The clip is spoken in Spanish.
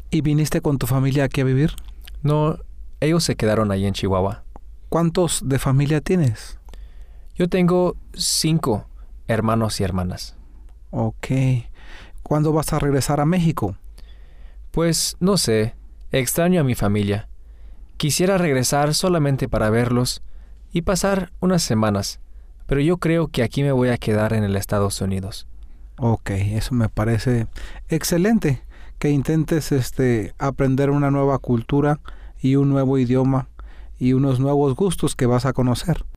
¿Y viniste con tu familia aquí a vivir? No, ellos se quedaron ahí en Chihuahua. ¿Cuántos de familia tienes? Yo tengo 5 hermanos y hermanas. Ok. ¿Cuándo vas a regresar a México? Pues no sé, extraño a mi familia. Quisiera regresar solamente para verlos y pasar unas semanas, pero yo creo que aquí me voy a quedar en el Estados Unidos. Ok, eso me parece excelente, que intentes aprender una nueva cultura y un nuevo idioma y unos nuevos gustos que vas a conocer.